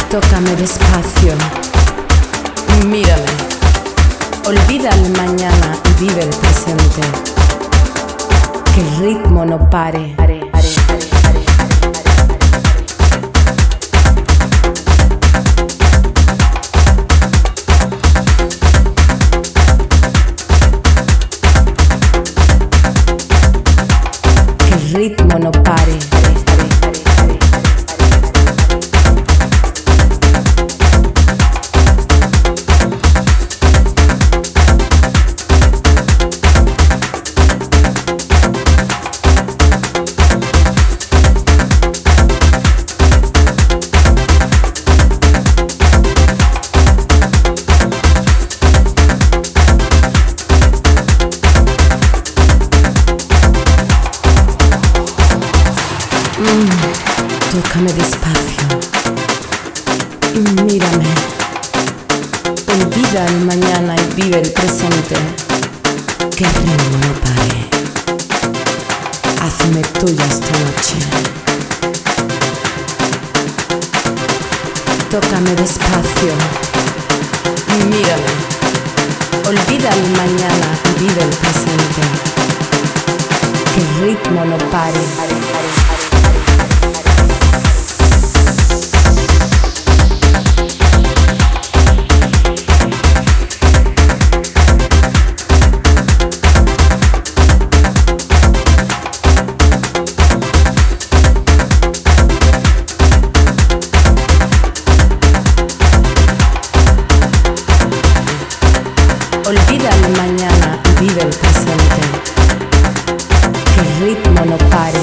Tócame despacio, mírame, olvida el mañana y vive el presente. Que el ritmo no pare. Que el ritmo no pare. Tócame despacio y mírame, olvida el mañana y vive el presente. Que el ritmo no pare, hazme tuya esta noche. Tócame despacio y mírame, olvida el mañana y vive el presente. Que el ritmo no pare. Olvida el mañana y vive el presente. Que el ritmo no pare.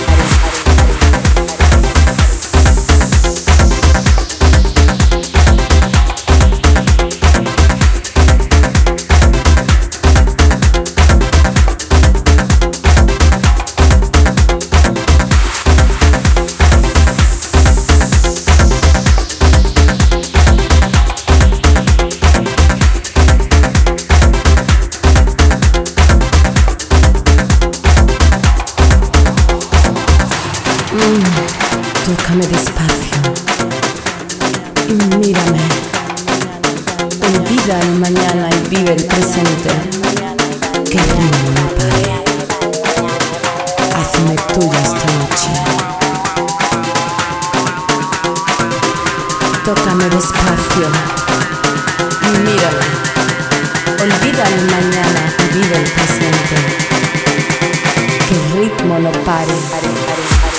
Tócame despacio y mírame, olvida el mañana y vive el presente. Que el ritmo no pare, hazme tuya esta noche. Tócame despacio y mírame, olvida el mañana y vive el presente. Que el ritmo no pare.